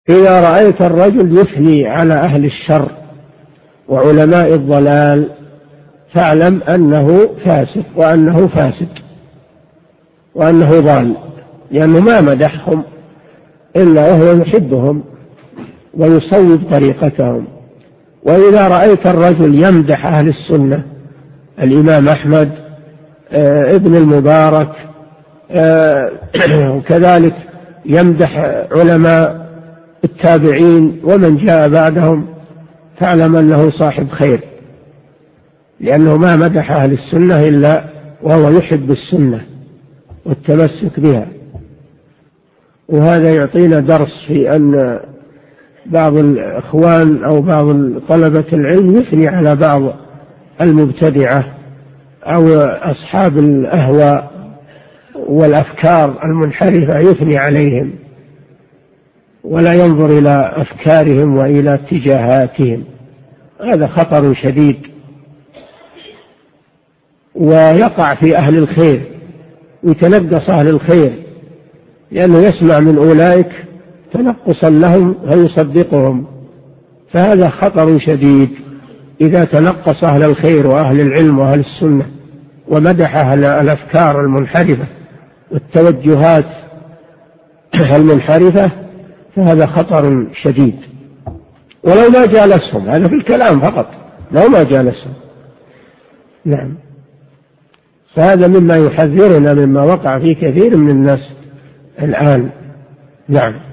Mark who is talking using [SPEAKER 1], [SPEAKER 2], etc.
[SPEAKER 1] إذا رأيت الرجل يثني على أهل الشر وعلماء الضلال فاعلم أنه فاسق وأنه فاسد وأنه ضال، لأنه ما مدحهم إلا وهو يحبهم ويصوب طريقتهم. وإذا رأيت الرجل يمدح أهل السنة، الإمام أحمد، ابن المبارك، وكذلك يمدح علماء التابعين ومن جاء بعدهم، فاعلم أنه صاحب خير، لأنه ما مدح أهل السنة إلا وهو يحب السنة والتمسك بها. وهذا يعطينا درس في أن بعض الإخوان أو بعض طلبة العلم يثني على بعض المبتدعة أو أصحاب الأهواء والأفكار المنحرفة، يثني عليهم ولا ينظر إلى أفكارهم وإلى اتجاهاتهم، هذا خطر شديد. ويقع في أهل الخير ويتنقص أهل الخير، لأنه يسمع من أولئك تنقصا لهم فيصدقهم، فهذا خطر شديد. إذا تنقص أهل الخير وأهل العلم وأهل السنة ومدح أهل الأفكار المنحرفة والتوجهات المنحرفة فهذا خطر شديد. ولو ما جالسهم، هذا في الكلام فقط، لو ما جالسهم. نعم، فهذا مما يحذرنا مما وقع فيه كثير من الناس الآن. نعم.